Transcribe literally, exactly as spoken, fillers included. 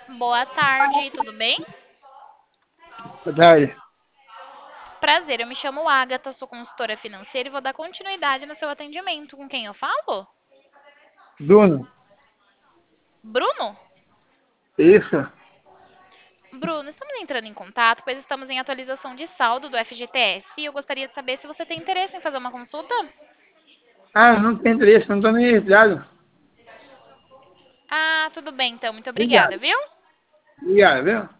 Boa tarde, tudo bem? Boa tarde. Prazer, eu me chamo Agatha, sou consultora financeira e vou dar continuidade no seu atendimento. Com quem eu falo? Bruno, Bruno? isso? Bruno, estamos entrando em contato, pois estamos em atualização de saldo do F G T S e eu gostaria de saber se você tem interesse em fazer uma consulta. Ah, não tem interesse, não estou nem registrado. Ah, tudo bem então, muito obrigada, Obrigado. viu? Obrigado, viu?